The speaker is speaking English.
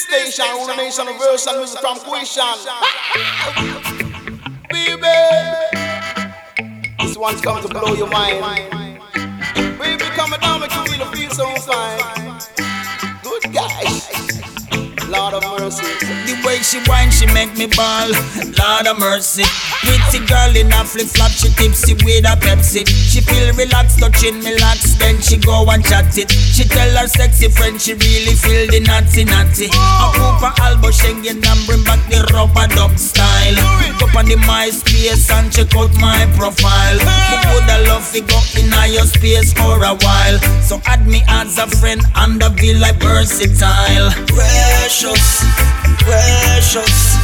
station, one nation of version, music from Quishan. Baby, this one's come to blow your mind. Baby, come down, make you feel so fine. Good guys. Lord of mercy. The way she whine, she make me ball. Lord of mercy. Pretty girl in a flip flop, she tipsy with a Pepsi. She feel relaxed, touching me locks, then she go and chat it. She tell her sexy friend she really feel the naughty. A Cooper Albo Schengen and bring back the rubber dub style. Go on the MySpace and check out my profile. You woulda love to go in your space for a while. So add me as a friend and the feel like versatile. Precious, precious.